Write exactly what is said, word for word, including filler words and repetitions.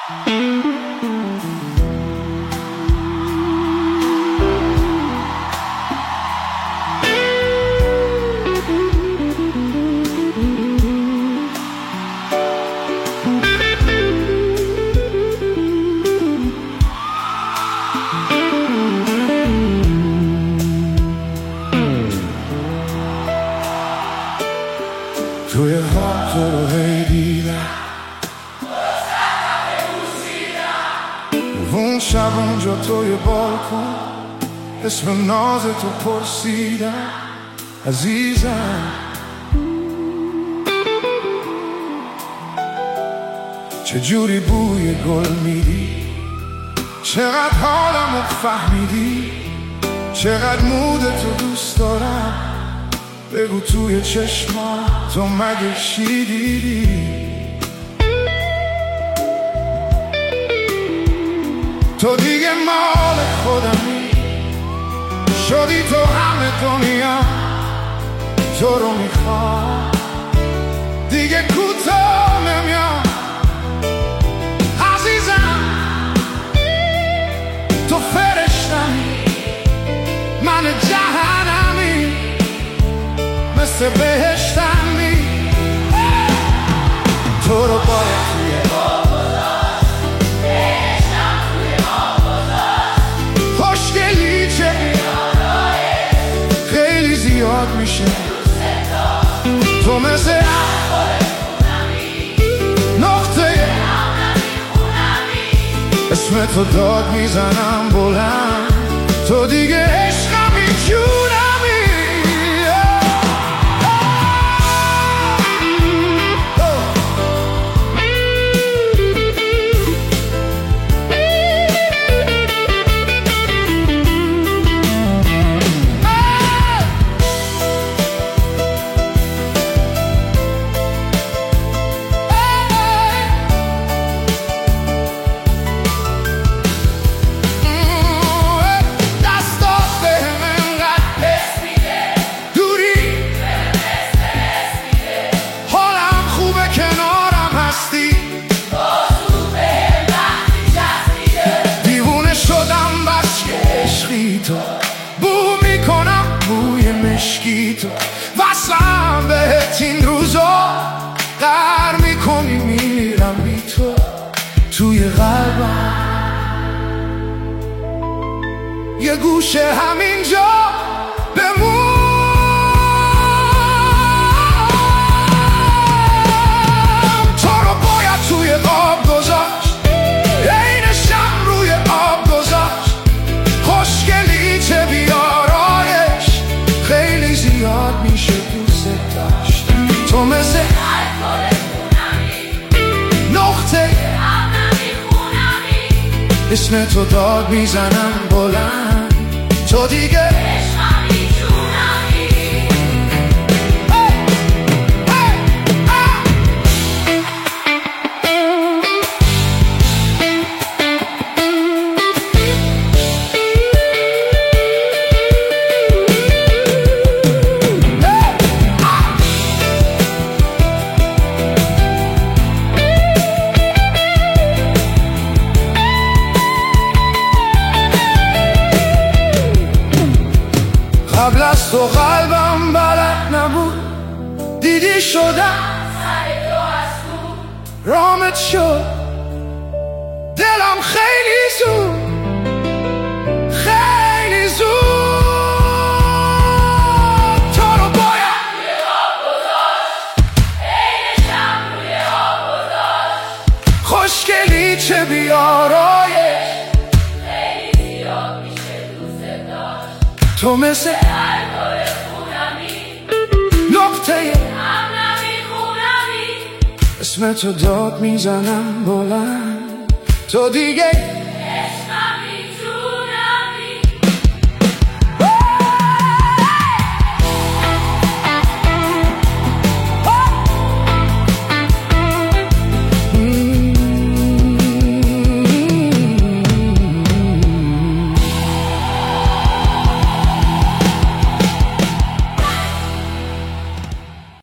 توی خواب تو رو هی دیدم، اون شب اونجا توی بالکن اسم ناز تو پرسیدم عزیزم. چجوری بوی گل میدی، چقدر حالمو فهمیدی، چقدر مود تو دوست دارم. بگو توی چشما تو مگه چی دیدی؟ تو دیگه مال خودمی شدی، تو همه دنیا تو رو میخوام، دیگه کوتاه نمیام عزیزم. تو فرشتمی من جهنمی، مثل بهشتمی. تو رو باید توی آب گذاشت، بهشتم توی آب گذاشت. خوشگلی چه خیلی زیاد میشه، تو مثل نقطه اسم تو داد میزنم بلند، تو دیگه عشقمی جونمی. تو بو میکنم بوی مشکی، تو وصلم بهت این روزا، قهر میکنی میرم بی تو توی قلبم. یه گوشه همینجا بمون، تو رو باید توی آب گذاشت، عین شم روی آب گذاشت. خوشگلی چه بیارایش خیلی زیاد میشه دوست داشت، تو مثل نقطه اسم تو داد میزنم بلند، تو دیگه عشقمی جونمی. قبل از تو قلبم بلد نبود، دیدی شدم سر تو از تو رامت شد دلم خیلی زود، خیلی زود. تو رو باید روی آب گذاشت، عین شم روی آب گذاشت. خوشگلی چه بیارایش خیلی زیاد میشه دوست داشت، تو مثل نقطه اسم تو داد میزنم بلند، تو دیگه